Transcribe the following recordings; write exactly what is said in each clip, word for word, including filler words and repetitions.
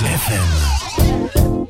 F M.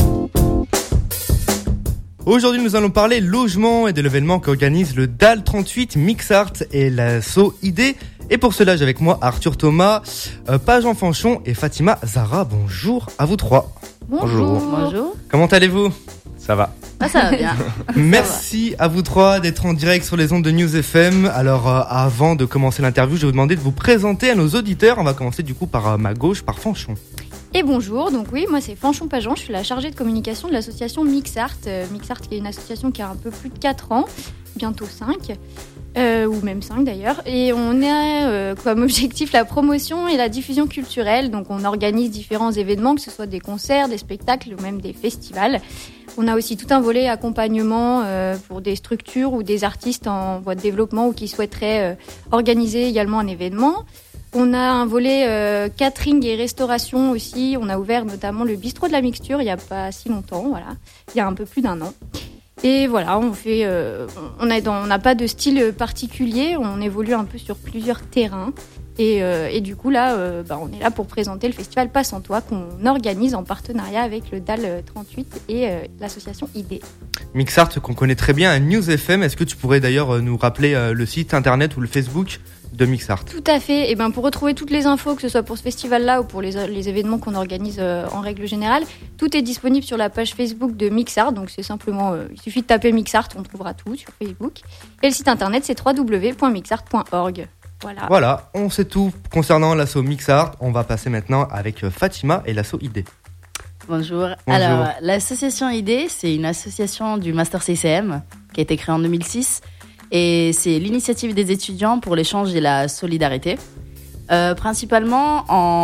Aujourd'hui, nous allons parler logement et de l'événement qu'organise le D A L trente-huit, Mixart et l'asso I D. Et pour cela, j'ai avec moi Arthur Thomas, euh, Pajan Fanchon et Fatima Zara. Bonjour à vous trois. Bonjour. Bonjour. Comment allez-vous ? Ça va. Ah, ça va bien. Merci à vous trois d'être en direct sur les ondes de News F M. Alors, euh, avant de commencer l'interview, je vais vous demander de vous présenter à nos auditeurs. On va commencer du coup par euh, ma gauche, par Fanchon. Et bonjour, donc oui, moi c'est Fanchon Pajan, je suis la chargée de communication de l'association Mixart. Euh, Mixart qui est une association qui a un peu plus de quatre ans, bientôt cinq, euh, ou même cinq d'ailleurs. Et on a euh, comme objectif la promotion et la diffusion culturelle. Donc on organise différents événements, que ce soit des concerts, des spectacles ou même des festivals. On a aussi tout un volet accompagnement euh, pour des structures ou des artistes en voie de développement ou qui souhaiteraient euh, organiser également un événement. On a un volet euh, catering et restauration aussi. On a ouvert notamment le bistrot de la mixture il n'y a pas si longtemps, voilà, il y a un peu plus d'un an. Et voilà, on fait, euh, on a dans, on n'a pas de style particulier, on évolue un peu sur plusieurs terrains. Et, euh, et du coup là, euh, bah, on est là pour présenter le festival Passe-en-Toi qu'on organise en partenariat avec le D A L trente-huit et euh, l'association I D. Mixart qu'on connaît très bien à News F M. Est-ce que tu pourrais d'ailleurs nous rappeler euh, le site internet ou le Facebook de Mixart ? Tout à fait. Et ben pour retrouver toutes les infos, que ce soit pour ce festival-là ou pour les, les événements qu'on organise euh, en règle générale, tout est disponible sur la page Facebook de Mixart. Donc c'est simplement, euh, il suffit de taper Mixart, on trouvera tout sur Facebook. Et le site internet c'est w w w point mixart point org. Voilà. Voilà, on sait tout concernant l'asso Mixart. On va passer maintenant avec Fatima et l'asso I D. Bonjour. Bonjour. Alors, l'association I D, c'est une association du Master C C M qui a été créée en deux mille six. Et c'est l'initiative des étudiants pour l'échange et la solidarité. Euh, principalement,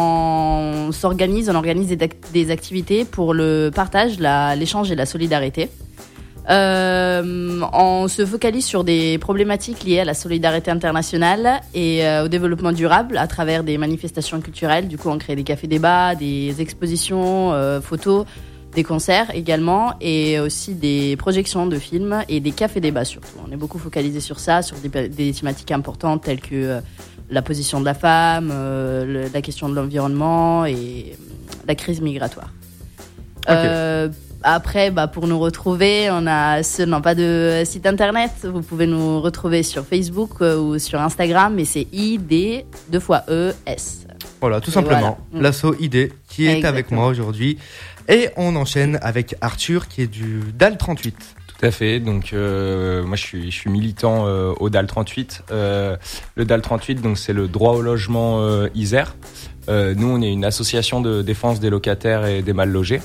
on s'organise, on organise des, des activités pour le partage, la, l'échange et la solidarité. Euh, on se focalise sur des problématiques liées à la solidarité internationale et euh, au développement durable à travers des manifestations culturelles. Du coup, on crée des cafés-débats, des expositions, euh, photos, des concerts également et aussi des projections de films et des cafés-débats surtout. On est beaucoup focalisé sur ça, sur des, des thématiques importantes telles que euh, la position de la femme, euh, le, la question de l'environnement et euh, la crise migratoire. Okay. Euh, Après, bah, pour nous retrouver, on a seulement pas de site internet. Vous pouvez nous retrouver sur Facebook euh, ou sur Instagram, mais c'est I D deux fois E S. Voilà, tout Et simplement. voilà. L'asso I D qui est Exactement. avec moi aujourd'hui. Et on enchaîne avec Arthur qui est du D A L trente-huit. Tout à fait. Donc, euh, moi, je suis, je suis militant euh, au D A L trente-huit. Euh, le D A L trente-huit, donc, c'est le droit au logement euh, Isère. Euh, nous, on est une association de défense des locataires et des mal logés.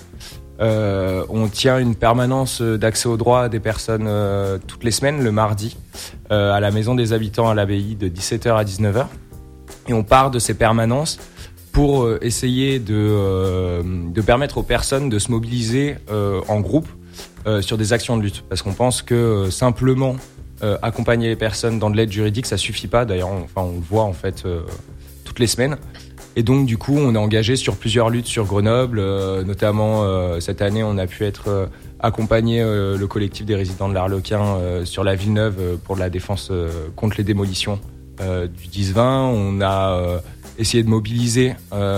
Euh, on tient une permanence d'accès aux droits des personnes euh, toutes les semaines, le mardi, euh, à la Maison des Habitants à l'Abbaye de dix-sept heures à dix-neuf heures. Et on part de ces permanences pour euh, essayer de, euh, de permettre aux personnes de se mobiliser euh, en groupe euh, sur des actions de lutte. Parce qu'on pense que euh, simplement euh, accompagner les personnes dans de l'aide juridique, ça suffit pas. D'ailleurs, on, enfin, on le voit en fait euh, toutes les semaines. Et donc, du coup, on est engagé sur plusieurs luttes sur Grenoble. Euh, notamment, euh, cette année, on a pu être euh, accompagner euh, le collectif des résidents de l'Arlequin euh, sur la Villeneuve euh, pour la défense euh, contre les démolitions euh, du dix vingt. On a euh, essayé de mobiliser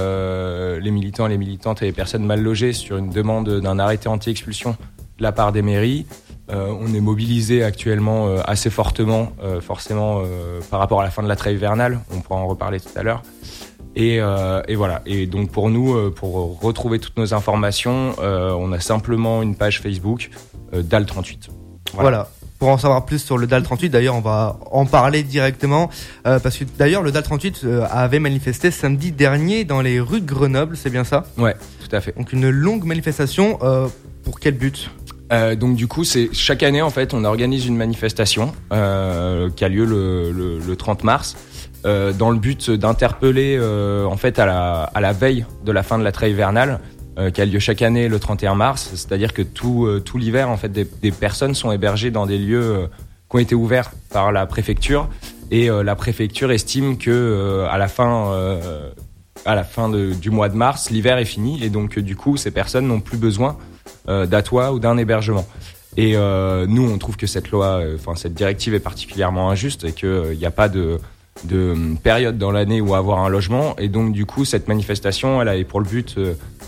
euh, les militants, les militantes et les personnes mal logées sur une demande d'un arrêté anti-expulsion de la part des mairies. Euh, on est mobilisé actuellement euh, assez fortement, euh, forcément, euh, par rapport à la fin de la trêve hivernale. On pourra en reparler tout à l'heure. Et, euh, et voilà. Et donc pour nous, euh, pour retrouver toutes nos informations, euh, on a simplement une page Facebook euh, D A L trente-huit. Voilà. Voilà. Pour en savoir plus sur le D A L trente-huit, d'ailleurs, on va en parler directement. Euh, parce que d'ailleurs, le D A L trente-huit euh, avait manifesté samedi dernier dans les rues de Grenoble, c'est bien ça ? Ouais, tout à fait. Donc une longue manifestation. Euh, pour quel but ? Euh, donc du coup, c'est chaque année en fait, on organise une manifestation euh, qui a lieu le, le, le trente mars. Euh, dans le but d'interpeller euh, en fait à la, à la veille de la fin de la trêve hivernale euh, qui a lieu chaque année le trente et un mars, c'est-à-dire que tout, euh, tout l'hiver en fait des, des personnes sont hébergées dans des lieux euh, qui ont été ouverts par la préfecture et euh, la préfecture estime que euh, à la fin, euh, à la fin de, du mois de mars, l'hiver est fini et donc euh, du coup ces personnes n'ont plus besoin euh, d'un toit ou d'un hébergement. Et euh, nous on trouve que cette loi, enfin euh, cette directive est particulièrement injuste et qu'il n'y euh, a pas de de période dans l'année où avoir un logement et donc du coup cette manifestation elle avait pour le but euh,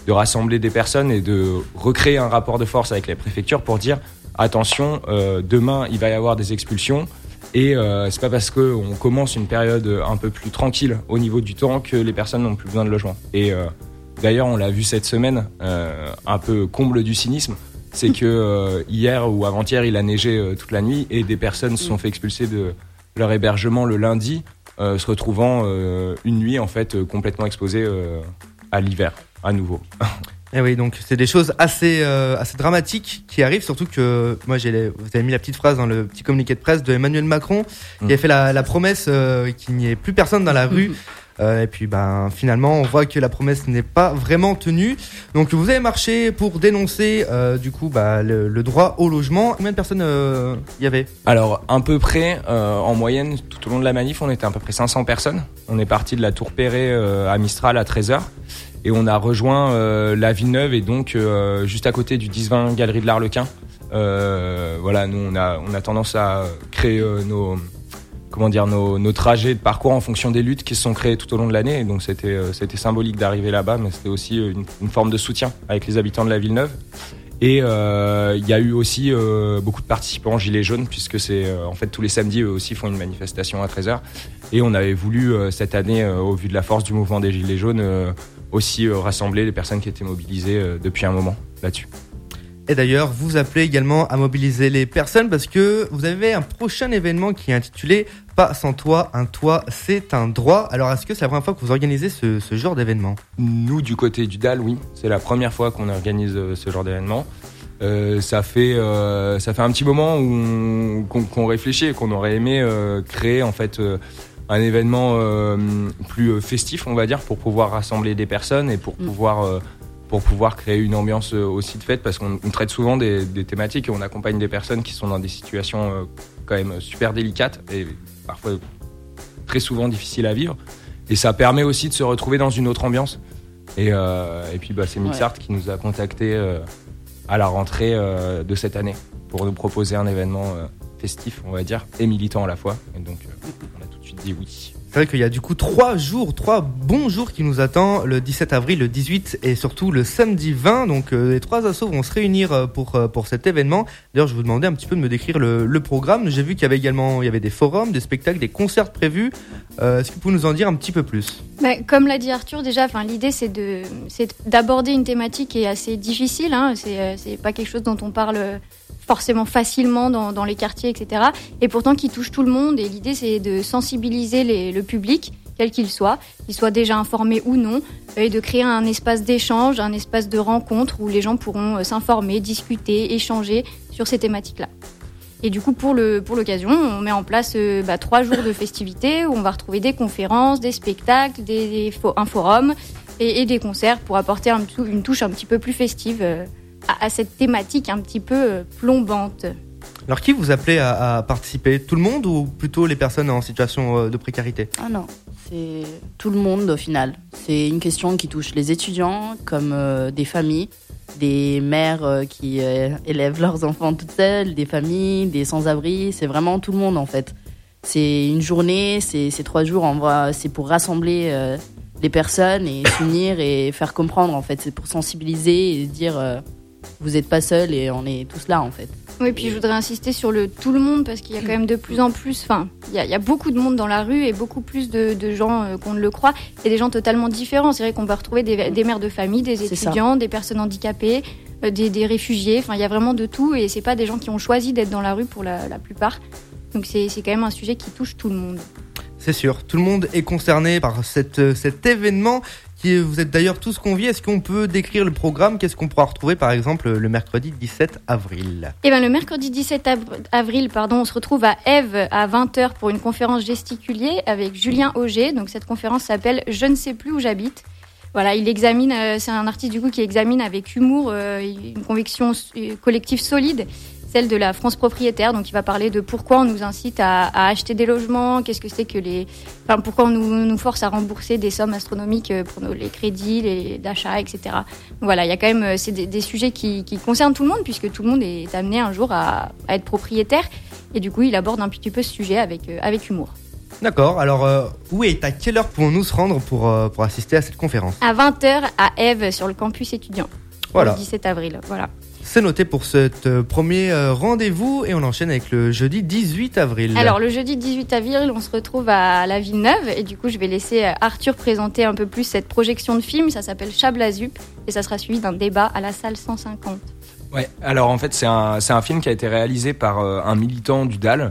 de rassembler des personnes et de recréer un rapport de force avec les préfectures pour dire attention, euh, demain il va y avoir des expulsions et euh, c'est pas parce qu'on commence une période un peu plus tranquille au niveau du temps que les personnes n'ont plus besoin de logement. Et euh, d'ailleurs on l'a vu cette semaine, euh, un peu comble du cynisme, c'est que euh, hier ou avant-hier il a neigé euh, toute la nuit et des personnes se sont fait expulser de leur hébergement le lundi, euh, se retrouvant euh, une nuit en fait euh, complètement exposée euh, à l'hiver à nouveau. Et oui, donc c'est des choses assez euh, assez dramatiques qui arrivent, surtout que moi j'ai les, vous avez mis la petite phrase dans le petit communiqué de presse de Emmanuel Macron qui mmh. a fait la, la promesse euh, qu'il n'y ait plus personne dans la rue. Mmh. Euh, et puis ben finalement on voit que la promesse n'est pas vraiment tenue. Donc vous avez marché pour dénoncer euh, du coup bah, le, le droit au logement. Combien de personnes il euh, y avait ? Alors à peu près euh, en moyenne tout au long de la manif on était à peu près cinq cents personnes. On est parti de la Tour Perret euh, à Mistral à treize heures et on a rejoint euh, la Villeneuve et donc euh, juste à côté du dix vingt Galerie de l'Arlequin. Euh, voilà, nous on a on a tendance à créer euh, nos comment dire nos, nos trajets de parcours en fonction des luttes qui se sont créées tout au long de l'année. Et donc c'était euh, c'était symbolique d'arriver là-bas, mais c'était aussi une, une forme de soutien avec les habitants de la Villeneuve. Et il euh, y a eu aussi euh, beaucoup de participants gilets jaunes puisque c'est euh, en fait tous les samedis eux aussi font une manifestation à treize heures. Et on avait voulu euh, cette année, euh, au vu de la force du mouvement des gilets jaunes, euh, aussi euh, rassembler les personnes qui étaient mobilisées euh, depuis un moment là-dessus. Et d'ailleurs, vous appelez également à mobiliser les personnes parce que vous avez un prochain événement qui est intitulé « Pas sans toit, un toit, c'est un droit ». Alors, est-ce que c'est la première fois que vous organisez ce, ce genre d'événement ? Nous, du côté du D A L, oui. C'est la première fois qu'on organise ce genre d'événement. Euh, ça fait euh, ça fait un petit moment où on, qu'on, qu'on réfléchit et qu'on aurait aimé euh, créer en fait euh, un événement euh, plus festif, on va dire, pour pouvoir rassembler des personnes et pour pouvoir... Euh, pour pouvoir créer une ambiance aussi de fête parce qu'on on traite souvent des, des thématiques et on accompagne des personnes qui sont dans des situations euh, quand même super délicates et parfois très souvent difficiles à vivre et ça permet aussi de se retrouver dans une autre ambiance et, euh, et puis bah, c'est Mixart ouais. qui nous a contactés euh, à la rentrée euh, de cette année pour nous proposer un événement euh, festif on va dire et militant à la fois et donc euh, on a tout de suite dit oui. C'est vrai qu'il y a du coup trois jours, trois bons jours qui nous attendent, le dix-sept avril, le dix-huit et surtout le samedi vingt. Donc euh, les trois assos vont se réunir pour, euh, pour cet événement. D'ailleurs, je vous demandais un petit peu de me décrire le, le programme. J'ai vu qu'il y avait également il y avait des forums, des spectacles, des concerts prévus. Euh, est-ce que vous pouvez nous en dire un petit peu plus ? Bah, comme l'a dit Arthur, déjà, l'idée c'est, de, c'est d'aborder une thématique qui est assez difficile. Hein. C'est, euh, c'est pas quelque chose dont on parle forcément facilement dans, dans les quartiers, et cetera. Et pourtant qui touche tout le monde. Et l'idée, c'est de sensibiliser les, le public, quel qu'il soit, qu'il soit déjà informé ou non, et de créer un espace d'échange, un espace de rencontre où les gens pourront s'informer, discuter, échanger sur ces thématiques-là. Et du coup, pour, le, pour l'occasion, on met en place euh, bah, trois jours de festivités où on va retrouver des conférences, des spectacles, des, des, un forum et, et des concerts pour apporter un, une touche un petit peu plus festive euh, à, à cette thématique un petit peu euh, plombante. Alors, qui vous appelez à, à participer ? Tout le monde ou plutôt les personnes en situation de précarité ? Ah non, c'est tout le monde au final. C'est une question qui touche les étudiants comme euh, des familles, des mères euh, qui euh, élèvent leurs enfants toutes seules, des familles, des sans-abri. C'est vraiment tout le monde en fait. C'est une journée, c'est, c'est trois jours. En vrai, c'est pour rassembler euh, les personnes et s'unir et faire comprendre en fait. C'est pour sensibiliser et dire euh, vous n'êtes pas seuls et on est tous là en fait. Oui, puis je voudrais insister sur le tout le monde parce qu'il y a quand même de plus en plus, enfin, il y a, il y a beaucoup de monde dans la rue et beaucoup plus de, de gens euh, qu'on ne le croit. Il y a des gens totalement différents. C'est vrai qu'on va retrouver des, des mères de famille, des étudiants, des personnes handicapées, euh, des, des réfugiés. Enfin, il y a vraiment de tout et c'est pas des gens qui ont choisi d'être dans la rue pour la, la plupart. Donc c'est, c'est quand même un sujet qui touche tout le monde. C'est sûr, tout le monde est concerné par cette, cet événement. Qui, vous êtes d'ailleurs tous conviés. Est-ce qu'on peut décrire le programme ? Qu'est-ce qu'on pourra retrouver par exemple le mercredi dix-sept avril ? Eh ben, le mercredi dix-sept avril, pardon, on se retrouve à Ève à vingt heures pour une conférence gesticulée avec Julien Auger. Donc cette conférence s'appelle « Je ne sais plus où j'habite ». Voilà, il examine, euh, c'est un artiste du coup qui examine avec humour euh, une conviction collective solide, celle de la France propriétaire. Donc il va parler de pourquoi on nous incite à, à acheter des logements, qu'est-ce que c'est que les, enfin pourquoi on nous, nous force à rembourser des sommes astronomiques pour nos, les crédits, les d'achat, et cetera. Donc voilà, il y a quand même c'est des, des sujets qui, qui concernent tout le monde puisque tout le monde est amené un jour à, à être propriétaire et du coup il aborde un petit peu ce sujet avec avec humour. D'accord, alors euh, où et à quelle heure pouvons-nous se rendre pour, euh, pour assister à cette conférence? À vingt heures à Ève sur le campus étudiant. Voilà. Le dix-sept avril, voilà. C'est noté pour ce euh, premier euh, rendez-vous et on enchaîne avec le jeudi dix-huit avril. Alors le jeudi dix-huit avril, on se retrouve à la Villeneuve et du coup je vais laisser Arthur présenter un peu plus cette projection de film. Ça s'appelle Chablazup et ça sera suivi d'un débat à la salle cent cinquante. Ouais, alors en fait c'est un, c'est un film qui a été réalisé par euh, un militant du D A L,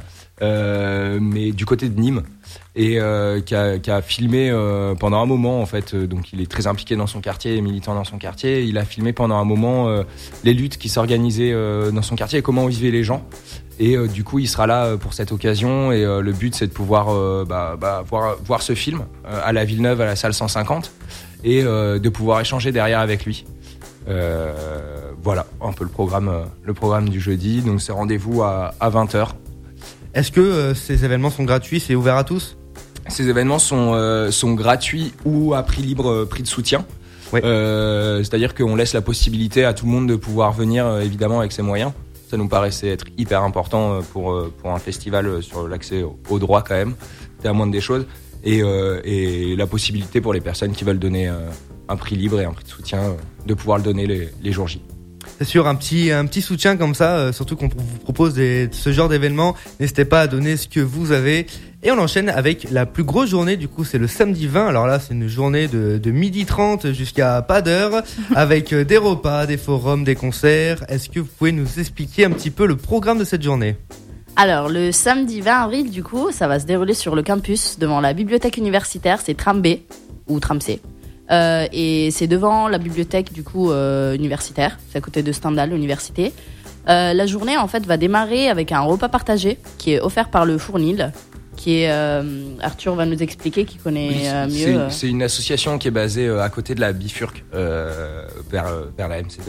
euh, mais du côté de Nîmes, et euh, qui, a, qui a filmé euh, pendant un moment en fait, euh, donc il est très impliqué dans son quartier, militant dans son quartier, il a filmé pendant un moment euh, les luttes qui s'organisaient euh, dans son quartier et comment vivaient les gens. Et euh, du coup, il sera là euh, pour cette occasion. Et euh, le but, c'est de pouvoir euh, bah, bah, voir, voir ce film euh, à la Villeneuve, à la salle cent cinquante, et euh, de pouvoir échanger derrière avec lui. Euh, voilà, un peu le programme, euh, le programme du jeudi. Donc, c'est rendez-vous à, à vingt heures. Est-ce que euh, ces événements sont gratuits, c'est ouvert à tous? Ces événements sont, euh, sont gratuits ou à prix libre, euh, prix de soutien. Oui. Euh, c'est-à-dire qu'on laisse la possibilité à tout le monde de pouvoir venir, euh, évidemment, avec ses moyens. Ça nous paraissait être hyper important pour, pour un festival sur l'accès au droit quand même. C'est la moindre des choses. Et, euh, et la possibilité pour les personnes qui veulent donner euh, un prix libre et un prix de soutien, euh, de pouvoir le donner les, les jours J. C'est sûr, un petit, un petit soutien comme ça, euh, surtout qu'on vous propose des, ce genre d'événements. N'hésitez pas à donner ce que vous avez. Et on enchaîne avec la plus grosse journée, du coup c'est le samedi vingt. Alors là c'est une journée de, de midi trente jusqu'à pas d'heure, avec euh, des repas, des forums, des concerts. Est-ce que vous pouvez nous expliquer un petit peu le programme de cette journée? Alors, le samedi vingt avril, du coup, ça va se dérouler sur le campus, devant la bibliothèque universitaire, c'est tram B, ou tram C. Euh, et c'est devant la bibliothèque, du coup, euh, universitaire, c'est à côté de Stendhal, l'université. Euh, la journée, en fait, va démarrer avec un repas partagé, qui est offert par le Fournil, qui est, euh, Arthur va nous expliquer, qui connaît Oui, euh, mieux. c'est, euh. c'est une association qui est basée euh, à côté de la Bifurc, euh, vers, vers la M C deux.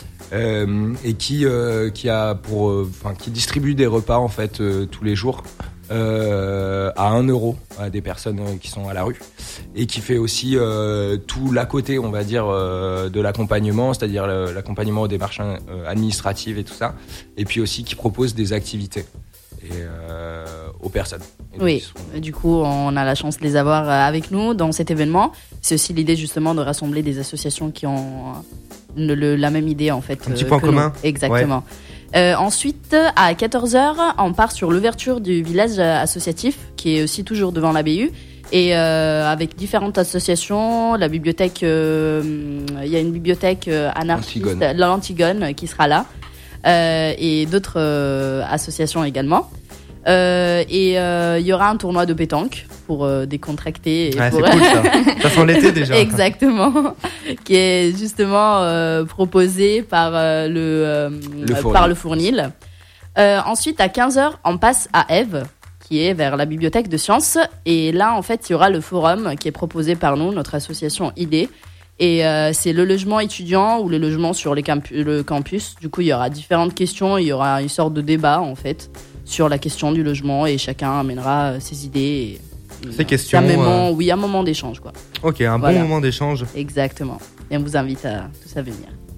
Euh, et qui euh, qui a pour enfin euh, qui distribue des repas en fait euh, tous les jours euh, à un euro à des personnes euh, qui sont à la rue, et qui fait aussi euh, tout l'à côté, on va dire, euh, de l'accompagnement, c'est-à-dire le, l'accompagnement aux démarches euh, administratives et tout ça, et puis aussi qui propose des activités et euh, aux personnes. Et Oui, sont... du coup, on a la chance de les avoir avec nous dans cet événement. C'est aussi l'idée justement de rassembler des associations qui ont le, le, la même idée en fait. Un petit point commun. Nous. Exactement. Ouais. Euh, ensuite, à quatorze heures, on part sur l'ouverture du village associatif, qui est aussi toujours devant la B U. Et euh, avec différentes associations, la bibliothèque, euh, il y a une bibliothèque anarchiste, Antigone. l'Antigone, qui sera là. Euh, et d'autres euh, associations également. Euh, et il euh, y aura un tournoi de pétanque pour euh, décontracter. Et ouais, pour... c'est cool ça. Ça sent l'été déjà. Exactement. Qui est justement euh, proposé par, euh, le, euh, le par le Fournil. Euh, ensuite, à quinze heures, on passe à Ève, qui est vers la bibliothèque de sciences. Et là, en fait, il y aura le forum qui est proposé par nous, notre association I D. Et euh, c'est le logement étudiant ou le logement sur les campu- le campus. Du coup, il y aura différentes questions. Il y aura une sorte de débat, en fait, sur la question du logement. Et chacun amènera ses idées. Et, Ces euh, questions. C'est un moment, euh... oui, un moment d'échange, quoi. Ok, un Voilà. bon moment d'échange. Exactement. Et on vous invite à tous à venir.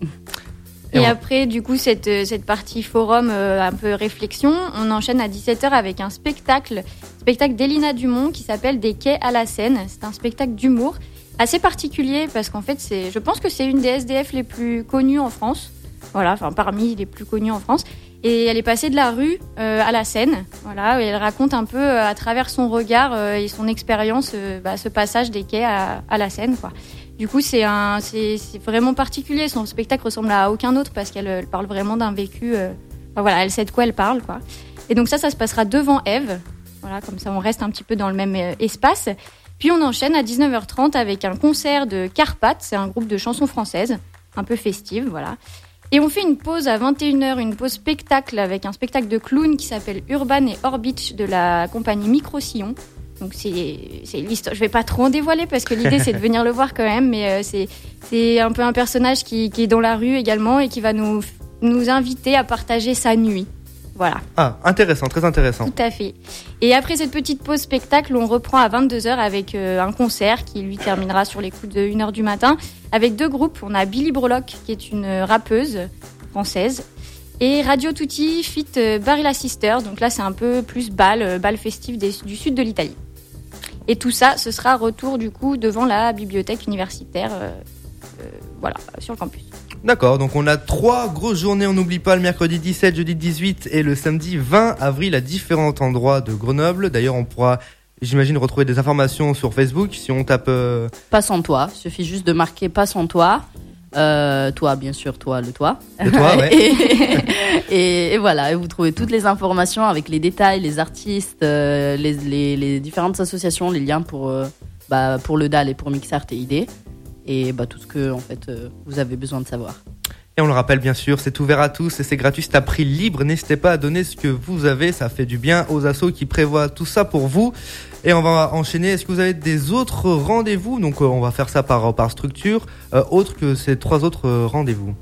Et, Et on- après, du coup, cette, cette partie forum, euh, un peu réflexion, on enchaîne à dix-sept heures avec un spectacle, spectacle d'Elina Dumont qui s'appelle Des quais à la Seine. C'est un spectacle d'humour assez particulier parce qu'en fait, c'est, je pense que c'est une des S D F les plus connues en France. Voilà, enfin parmi les plus connues en France. Et elle est passée de la rue euh, à la Seine. Voilà, et elle raconte un peu euh, à travers son regard euh, et son expérience euh, bah, ce passage des quais à, à la Seine, quoi. Du coup, c'est, un, c'est, c'est vraiment particulier. Son spectacle ressemble à aucun autre parce qu'elle elle parle vraiment d'un vécu. Euh, enfin, voilà, elle sait de quoi elle parle, quoi. Et donc ça, ça se passera devant Ève. Voilà, comme ça, on reste un petit peu dans le même euh, espace. Puis on enchaîne à dix-neuf heures trente avec un concert de Carpath. C'est un groupe de chansons françaises, un peu festive, voilà. Et on fait une pause à vingt et une heures, une pause spectacle avec un spectacle de clown qui s'appelle Urban et Orbitch de la compagnie Micro-Sillon. Donc c'est, c'est l'histoire. Je vais pas trop en dévoiler parce que l'idée c'est de venir le voir quand même, mais euh, c'est, c'est un peu un personnage qui, qui est dans la rue également et qui va nous, nous inviter à partager sa nuit. Voilà. Ah, intéressant, très intéressant. Tout à fait. Et après cette petite pause spectacle, on reprend à vingt-deux heures avec euh, un concert qui lui terminera sur les coups de une heure du matin avec deux groupes. On a Billy Breloque qui est une rappeuse française et Radio Tutti fit euh, Barilla Sisters. Donc là c'est un peu plus bal, euh, bal festif des, du sud de l'Italie. Et tout ça, ce sera retour du coup devant la bibliothèque universitaire, euh, euh, voilà, sur le campus. D'accord, donc on a trois grosses journées, on n'oublie pas le mercredi dix-sept, jeudi dix-huit et le samedi vingt avril à différents endroits de Grenoble. D'ailleurs, on pourra, j'imagine, retrouver des informations sur Facebook si on tape... Euh... Pas sans toi, il suffit juste de marquer pas sans toi. Euh, toi, bien sûr, toi, le toi. Le toi, ouais. et, et, et voilà, et vous trouvez toutes les informations avec les détails, les artistes, euh, les, les, les différentes associations, les liens pour, euh, bah, pour le D A L et pour Mixart et I D. Et bah, tout ce que en fait, euh, vous avez besoin de savoir. Et on le rappelle bien sûr, c'est ouvert à tous et c'est gratuit, c'est à prix libre. N'hésitez pas à donner ce que vous avez, ça fait du bien aux assos qui prévoient tout ça pour vous. Et on va enchaîner, est-ce que vous avez des autres rendez-vous ? Donc euh, on va faire ça par, par structure, euh, autre que ces trois autres euh, rendez-vous.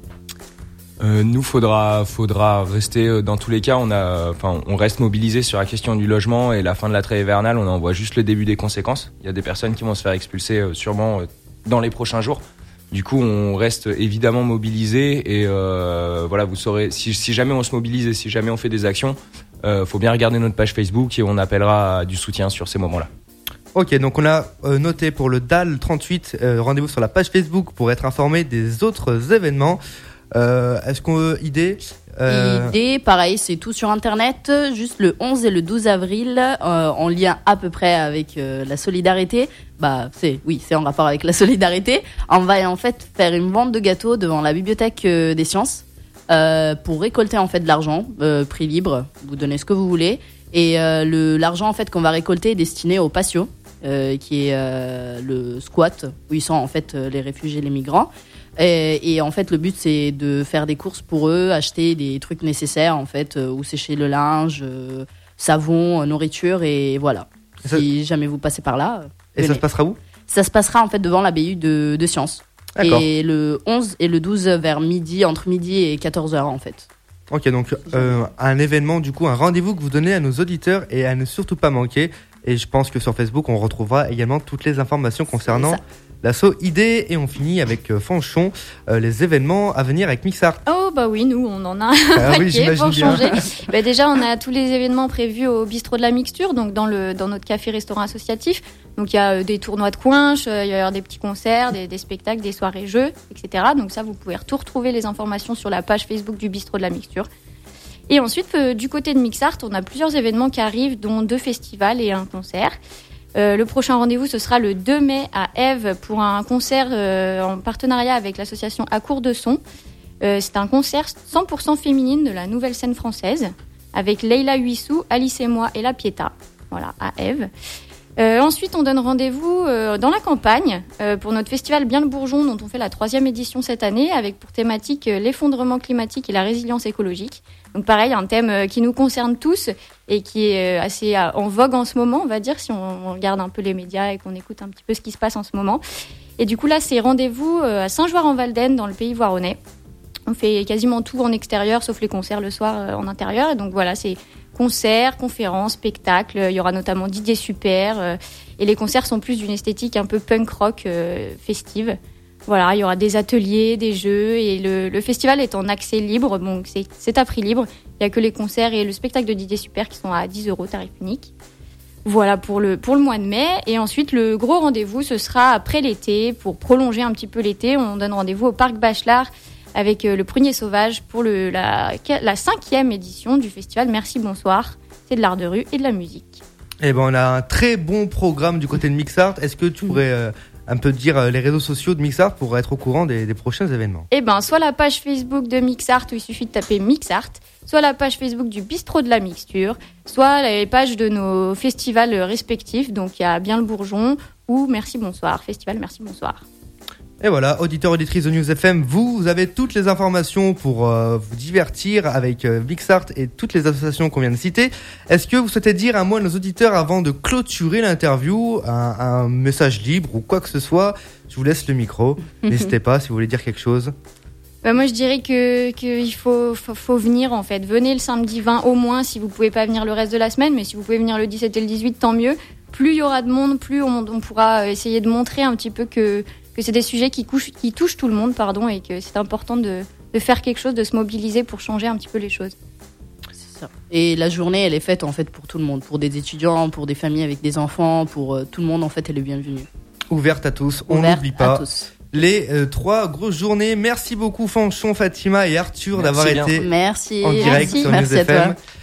Euh, nous, faudra, faudra rester dans tous les cas. On a, enfin, on reste mobilisé sur la question du logement et la fin de la trêve hivernale. On en voit juste le début des conséquences. Il y a des personnes qui vont se faire expulser euh, sûrement euh, dans les prochains jours. Du coup, on reste évidemment mobilisé et euh, voilà, vous saurez si, si jamais on se mobilise et si jamais on fait des actions, euh, faut bien regarder notre page Facebook et on appellera à du soutien sur ces moments-là. Ok, donc on a euh, noté pour le D A L trente-huit, euh, rendez-vous sur la page Facebook pour être informé des autres événements. Euh, est-ce qu'on veut idée euh... I D, pareil, c'est tout sur Internet, juste le onze et le douze avril, euh, en lien à peu près avec euh, la solidarité. Bah, c'est, oui, c'est en rapport avec la solidarité. On va en fait faire une vente de gâteaux devant la bibliothèque euh, des sciences euh, pour récolter en fait de l'argent, euh, prix libre. Vous donnez ce que vous voulez et euh, le l'argent en fait qu'on va récolter est destiné au patio, euh, qui est euh, le squat où ils sont en fait les réfugiés, les migrants. Et, et en fait, le but, c'est de faire des courses pour eux, acheter des trucs nécessaires, en fait, euh, ou sécher le linge, euh, savon, euh, nourriture, et voilà. Et ça... Si jamais vous passez par là. Et venez. Ça se passera où ? Ça se passera, en fait, devant la B U de, de Sciences. D'accord. Et le onze et le douze vers midi, entre midi et quatorze heures, en fait. Ok, donc euh, un événement, du coup, un rendez-vous que vous donnez à nos auditeurs et à ne surtout pas manquer. Et je pense que sur Facebook, on retrouvera également toutes les informations concernant l'asso I D. Et on finit avec euh, Fanchon, euh, les événements à venir avec Mixart. Oh bah oui, nous on en a un ah paquet oui, j'imagine pour bien. changer. Bah déjà on a tous les événements prévus au bistrot de la mixture, donc dans, le, dans notre café-restaurant associatif. Donc il y a euh, des tournois de coinches, euh, il y a des petits concerts, des, des spectacles, des soirées-jeux, et cetera. Donc ça vous pouvez tout retrouver les informations sur la page Facebook du bistrot de la mixture. Et ensuite, euh, du côté de Mixart, on a plusieurs événements qui arrivent, dont deux festivals et un concert. Euh, le prochain rendez-vous, ce sera le deux mai à Ève pour un concert euh, en partenariat avec l'association À Court de Son. Euh, c'est un concert cent pour cent féminine de la nouvelle scène française avec Leila Huissou, Alice et moi et La Pietà. Voilà, à Ève. Euh, ensuite, on donne rendez-vous euh, dans la campagne euh, pour notre festival Bien le Bourgeon, dont on fait la troisième édition cette année, avec pour thématique euh, l'effondrement climatique et la résilience écologique. Donc pareil, un thème euh, qui nous concerne tous et qui est euh, assez euh, en vogue en ce moment, on va dire, si on, on regarde un peu les médias et qu'on écoute un petit peu ce qui se passe en ce moment. Et du coup, là, c'est rendez-vous euh, à Saint-Joire-en-Valdaine, dans le pays voironnais. On fait quasiment tout en extérieur, sauf les concerts le soir euh, en intérieur. Et donc voilà, c'est concerts, conférences, spectacles. Il y aura notamment Didier Super. Euh, et les concerts sont plus d'une esthétique un peu punk rock euh, festive. Voilà, il y aura des ateliers, des jeux. Et le, le festival est en accès libre, donc c'est, c'est à prix libre. Il n'y a que les concerts et le spectacle de Didier Super qui sont à dix euros, tarif unique. Voilà pour le, pour le mois de mai. Et ensuite, le gros rendez-vous, ce sera après l'été. Pour prolonger un petit peu l'été, on donne rendez-vous au Parc Bachelard avec le Prunier Sauvage pour le, la, la cinquième édition du festival Merci Bonsoir. C'est de l'art de rue et de la musique. Eh ben, on a un très bon programme du côté de Mixart. Est-ce que tu pourrais euh, un peu dire euh, les réseaux sociaux de Mixart pour être au courant des, des prochains événements ? Eh ben, soit la page Facebook de Mixart où il suffit de taper Mixart, soit la page Facebook du bistrot de la mixture, soit les pages de nos festivals respectifs. Donc il y a Bien le Bourgeon ou Merci Bonsoir, Festival Merci Bonsoir. Et voilà, auditeurs, auditrices de News F M, vous, vous avez toutes les informations pour euh, vous divertir avec euh, Mixart et toutes les associations qu'on vient de citer. Est-ce que vous souhaitez dire un mot à nos auditeurs avant de clôturer l'interview, un, un message libre ou quoi que ce soit ? Je vous laisse le micro. N'hésitez pas si vous voulez dire quelque chose. Bah moi, je dirais que qu'il faut, faut faut venir en fait. Venez le samedi vingt au moins si vous pouvez pas venir le reste de la semaine, mais si vous pouvez venir le dix-sept et le dix-huit, tant mieux. Plus il y aura de monde, plus on, on pourra essayer de montrer un petit peu que que c'est des sujets qui, couchent, qui touchent tout le monde, pardon, et que c'est important de, de faire quelque chose, de se mobiliser pour changer un petit peu les choses. ça. Et la journée, elle est faite en fait pour tout le monde, pour des étudiants, pour des familles avec des enfants, pour euh, tout le monde en fait, elle est bienvenue. Ouverte à tous, on Ouverte n'oublie pas. à tous. Les euh, trois grosses journées. Merci beaucoup Fanchon, Fatima et Arthur Merci d'avoir bien. été Merci. en direct Merci. sur Merci News à F M. toi.